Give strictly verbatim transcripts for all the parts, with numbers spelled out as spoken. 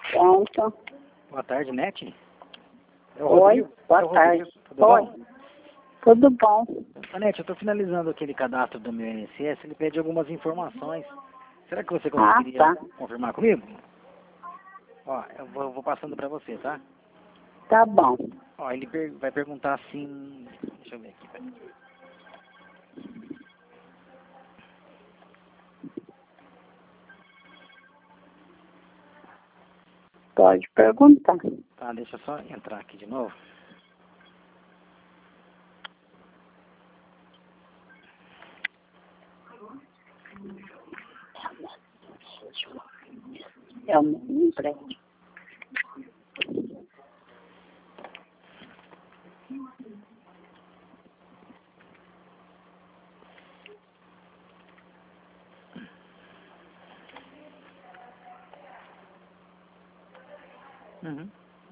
Pronto. Boa tarde, Nete. É o Oi, Rodrigo. boa É o tarde. Rodrigo. Tudo Oi. bom? Tudo bom? Ô, Nete, eu estou finalizando aquele cadastro do meu I N S S, ele pede algumas informações. Será que você Ah, conseguiria tá. confirmar comigo? Ó, eu vou, eu vou passando para você, tá? Tá bom. Ó, ele per- vai perguntar assim... Deixa eu ver aqui, peraí. Pode perguntar. Tá, deixa eu só entrar aqui de novo. É um empréstimo. Uhum.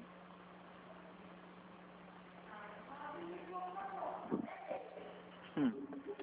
Hum.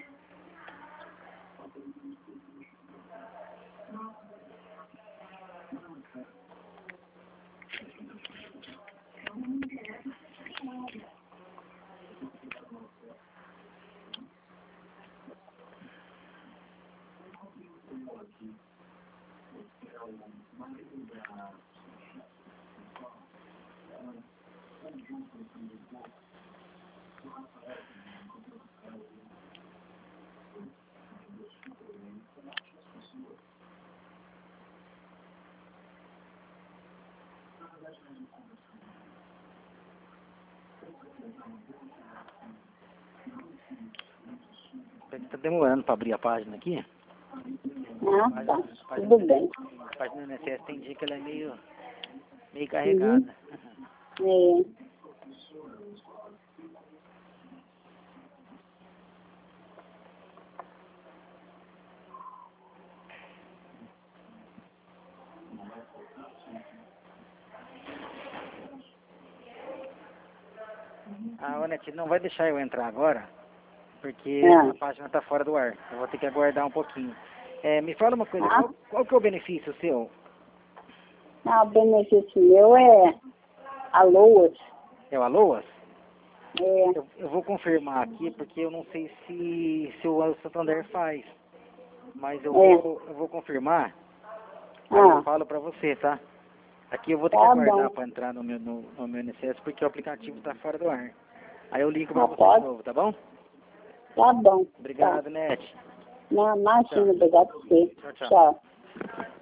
Tá demorando para abrir a página aqui. Ah, tá. A página, Tudo bem. a página do I N S S tem dia que ela é meio, meio carregada. Uhum. É. A Onete não vai deixar eu entrar agora, porque Ah. a página está fora do ar. Eu vou ter que aguardar um pouquinho. É, me fala uma coisa, Ah. qual, qual que é o benefício seu? Ah, o benefício meu é a Loas. É o Aloas? É. Eu, eu vou confirmar aqui, porque eu não sei se, se o Santander faz. Mas eu, É. vou, eu vou confirmar, aí eu Ah, falo para você, tá? Aqui eu vou ter que tá aguardar bom. para entrar no meu, no, no meu I N S S, porque o aplicativo está fora do ar. Aí eu ligo para Ah, você de pode? novo, tá bom? Tá bom. Tá. Obrigado, Nete. Não, imagina, Tchau. obrigado a você. Tchau, tchau. Tchau.